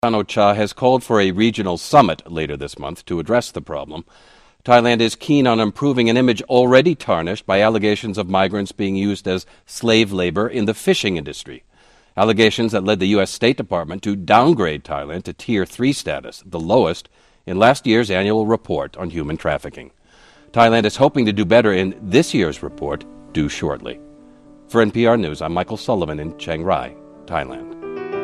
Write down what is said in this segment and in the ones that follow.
Ocha has called for a regional summit later this month to address the problem. Thailand is keen on improving an image already tarnished by allegations of migrants being used as slave labor in the fishing industry. Allegations that led the U.S. State Department to downgrade Thailand to Tier 3 status, the lowest, in last year's annual report on human trafficking. Thailand is hoping to do better in this year's report, due shortly. For NPR News, I'm Michael Sullivan in Chiang Rai, Thailand.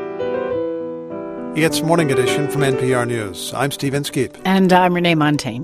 It's Morning Edition from NPR News. I'm Steve Inskeep. And I'm Renee Montaigne.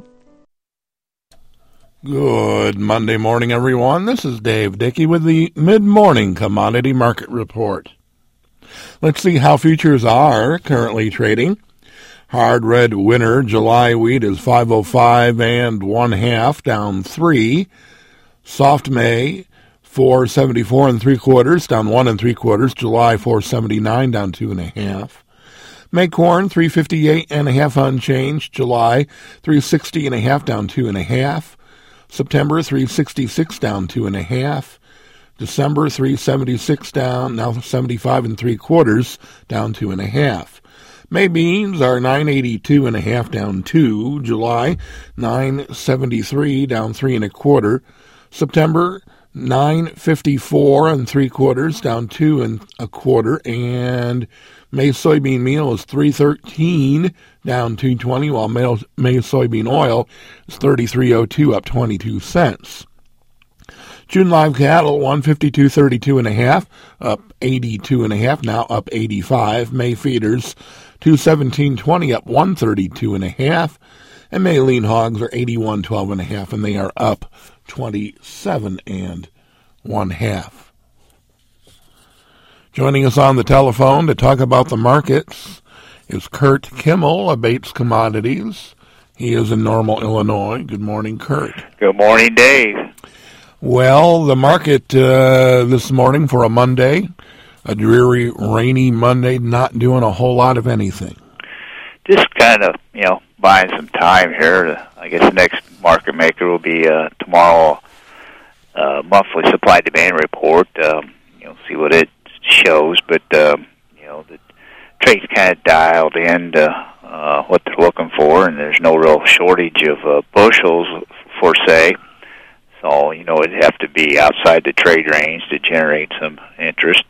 Good Monday morning, everyone. This is Dave Dickey with the Mid-Morning Commodity Market Report. Let's see how futures are currently trading. Hard red winter July wheat is 505 and 1/2, down 3. Soft May 474 and 3/4, down 1 3/4. July 479, down 2 1/2. May corn 358 1/2 unchanged. July 360 1/2, down 2 1/2. September 366, down 2 1/2. December 376 down, now 75 3/4, down 2 1/2. May beans are 982 1/2, down 2. July 973, down 3 1/4. September 954 3/4, down 2 1/4, and May soybean meal is 313, down 220, while May soybean oil is 33.02, up 22 cents. June live cattle 152.32 1/2, up 82 1/2, now up 85. May feeders 217.20, up 132 1/2, and May lean hogs are 81.12 1/2, and they are up 27 1/2. Joining us on the telephone to talk about the markets is Kurt Kimmel of Bates Commodities. He is in Normal, Illinois. Good morning, Kurt. Good morning, Dave. Well, the market this morning for a Monday, a dreary, rainy Monday, not doing a whole lot of anything. Just kind of, buying some time here. I guess the next market maker will be tomorrow, monthly supply-demand report. See what it shows, but the trade's kind of dialed in to what they're looking for, and there's no real shortage of bushels for say. So it'd have to be outside the trade range to generate some interest.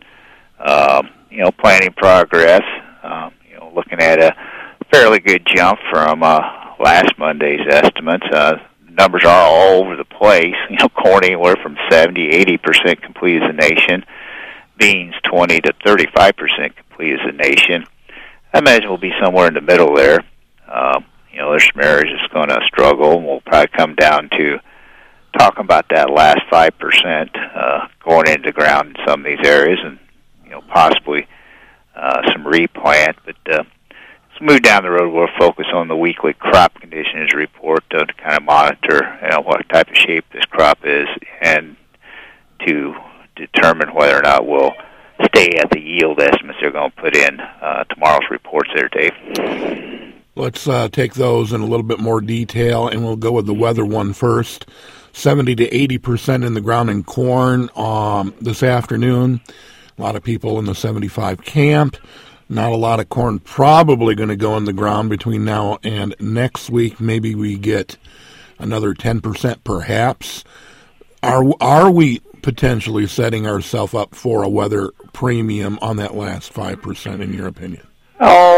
Planning progress. Looking at a fairly good jump from last Monday's estimates. Numbers are all over the place. Corn anywhere from 70-80% complete as a nation. Beans 20 to 35% complete as a nation. I imagine we'll be somewhere in the middle there. There's some areas that's going to struggle, and we'll probably come down to talking about that last 5% going into the ground in some of these areas, and possibly some replant. But let's move down the road. We'll focus on the weekly crop conditions report to kind of monitor what type of shape this crop is, and to determine whether or not we'll stay at the yield estimates they're going to put in tomorrow's reports there, Dave. Let's take those in a little bit more detail, and we'll go with the weather one first. 70 to 80% in the ground in corn this afternoon. A lot of people in the 75 camp. Not a lot of corn probably going to go in the ground between now and next week. Maybe we get another 10% perhaps. Are we potentially setting ourselves up for a weather premium on that last 5%, in your opinion? Oh,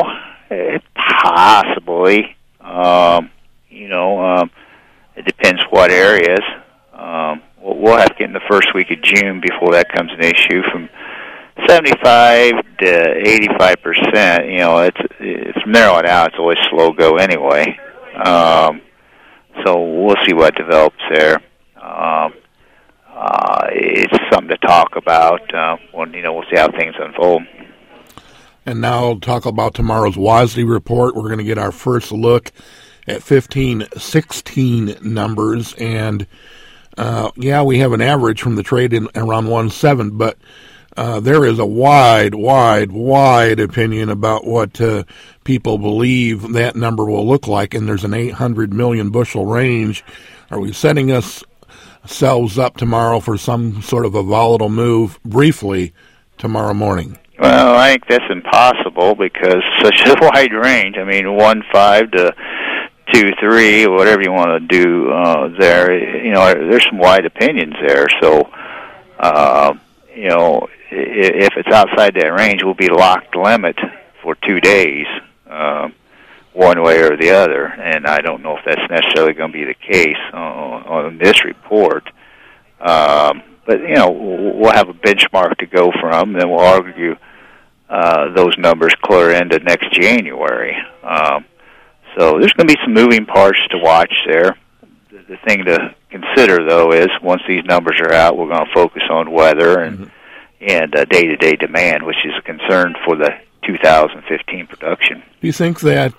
possibly. It depends what areas. We'll have to get in the first week of June before that comes an issue. From 75 to 85%, it's from there on out, it's always slow go anyway. So we'll see what develops there. It's something to talk about when we'll see how things unfold. And now I'll talk about tomorrow's WASDE report. We're going to get our first look at 15-16 numbers, and we have an average from the trade in around 1.7, but there is a wide opinion about what people believe that number will look like, and there's an 800 million bushel range. Are we setting ourselves up tomorrow for some sort of a volatile move briefly tomorrow morning? Well, I think that's impossible because such a wide range. I mean, 1.5 to 2.3, whatever you want to do there. You know, there's some wide opinions there. So, you know, if it's outside that range, we'll be locked limit for 2 days, one way or the other. And I don't know if that's necessarily going to be the case on this report. But, you know, we'll have a benchmark to go from, and then we'll argue those numbers clear into next January. So there's going to be some moving parts to watch there. The thing to consider, though, is once these numbers are out, we're going to focus on weather and day-to-day demand, which is a concern for the 2015 production. Do you think that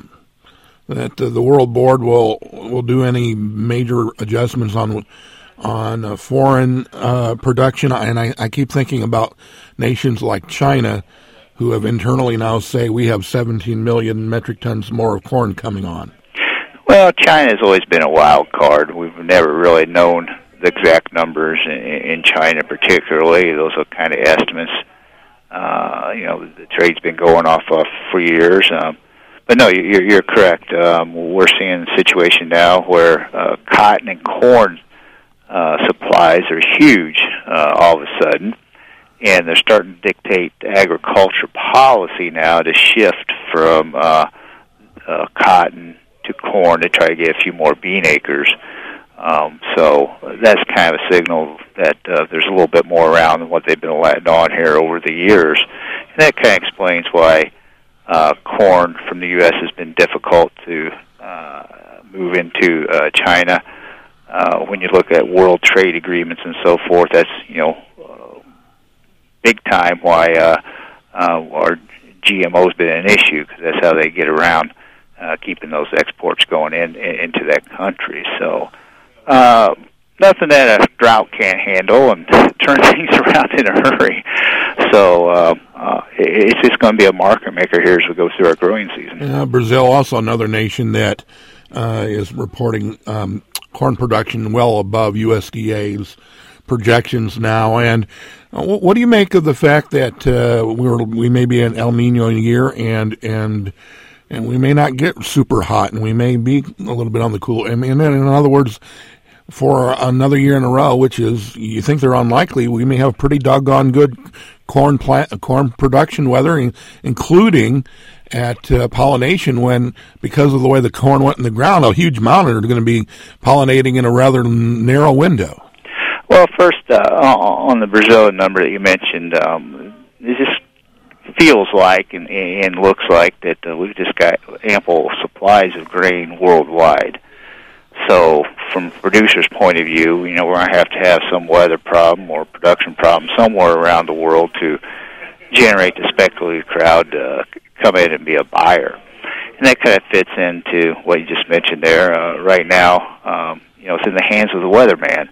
the World Board will do any major adjustments on foreign production? And I keep thinking about nations like China, who have internally now say we have 17 million metric tons more of corn coming on. Well, China's always been a wild card. We've never really known the exact numbers in China particularly. Those are kind of estimates. You know, the trade's been going off for years. But no, you're correct. We're seeing a situation now where cotton and corn supplies are huge all of a sudden, and they're starting to dictate agriculture policy now to shift from cotton to corn to try to get a few more bean acres. So that's kind of a signal that there's a little bit more around than what they've been letting on here over the years. And that kind of explains why corn from the U.S. has been difficult to move into China. When you look at world trade agreements and so forth, that's, you know, big time why our GMO's been an issue, because that's how they get around keeping those exports going into that country. So nothing that a drought can't handle and turn things around in a hurry. So it's just going to be a market maker here as we go through our growing season. Brazil, also another nation that is reporting corn production well above USDA's projections now. And what do you make of the fact that we may be an El Nino year and we may not get super hot, and we may be a little bit on the cool? I mean, in other words, for another year in a row, which is, you think they're unlikely, we may have pretty doggone good corn production weather, including at pollination, when, because of the way the corn went in the ground, a huge amount are going to be pollinating in a rather narrow window. Well, first, on the Brazil number that you mentioned, it just feels like and looks like that we've just got ample supplies of grain worldwide. So from a producer's point of view, you know, we're going to have some weather problem or production problem somewhere around the world to generate the speculative crowd to come in and be a buyer. And that kind of fits into what you just mentioned there. Right now, you know, it's in the hands of the weatherman.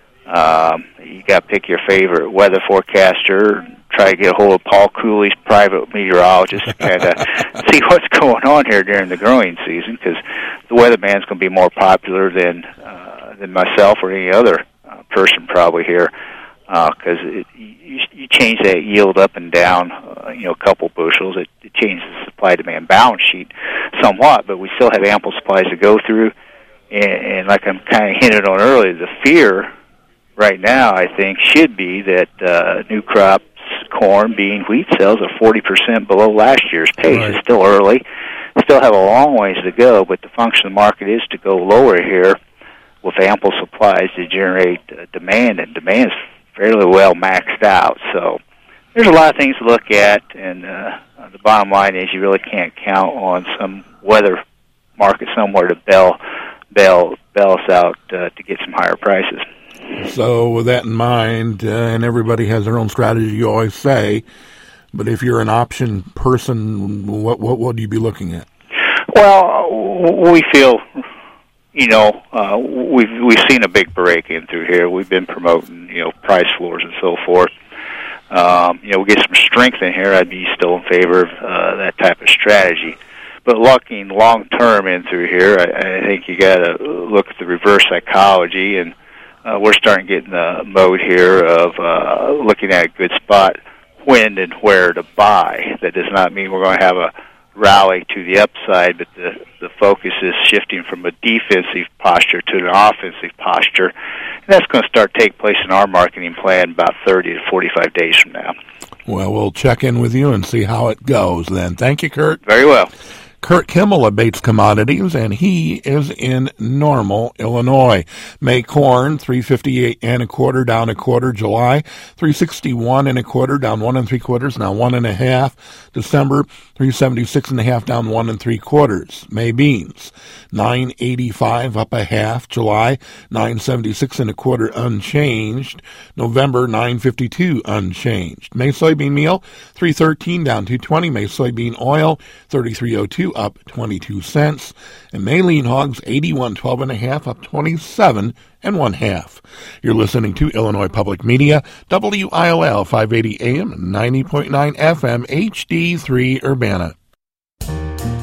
You got to pick your favorite weather forecaster, try to get a hold of Paul Cooley's private meteorologist to kind of see what's going on here during the growing season, because the weatherman's going to be more popular than myself or any other person probably here, because you change that yield up and down, you know, a couple bushels. It changes the supply-demand balance sheet somewhat, but we still have ample supplies to go through. And like I'm kind of hinted on earlier, the fear right now, I think, should be that new crops, corn, bean, wheat sales are 40% below last year's pace. Right. It's still early. Still have a long ways to go, but the function of the market is to go lower here with ample supplies to generate demand, and demand is fairly well maxed out. So there's a lot of things to look at, and the bottom line is you really can't count on some weather market somewhere to bail us out to get some higher prices. So with that in mind, and everybody has their own strategy, you always say, but if you're an option person, what would you be looking at? Well, we feel, you know, we've seen a big break in through here. We've been promoting, you know, price floors and so forth. You know, we get some strength in here. I'd be still in favor of that type of strategy. But looking long term in through here, I think you got to look at the reverse psychology, and we're starting to get in the mode here of looking at a good spot when and where to buy. That does not mean we're going to have a rally to the upside, but the focus is shifting from a defensive posture to an offensive posture. And that's going to start take place in our marketing plan about 30 to 45 days from now. Well, we'll check in with you and see how it goes then. Thank you, Kurt. Very well. Kurt Kimmel of Bates Commodities, and he is in Normal, Illinois. May corn, $3.58 1/4, down 1/4. July, $3.61 1/4, down 1 3/4, now 1 1/2. December, $3.76 1/2, down 1 3/4. May beans, $9.85 up 1/2. July, $9.76 1/4, unchanged. November, $9.52 unchanged. May soybean meal, $3.13 down 2.20. May soybean oil, $33.02 up 22 cents. And May lean hogs, $81.12 1/2 up 27 1/2. You're listening to Illinois Public Media, WILL 580 AM, 90.9 FM, HD3 Urbana.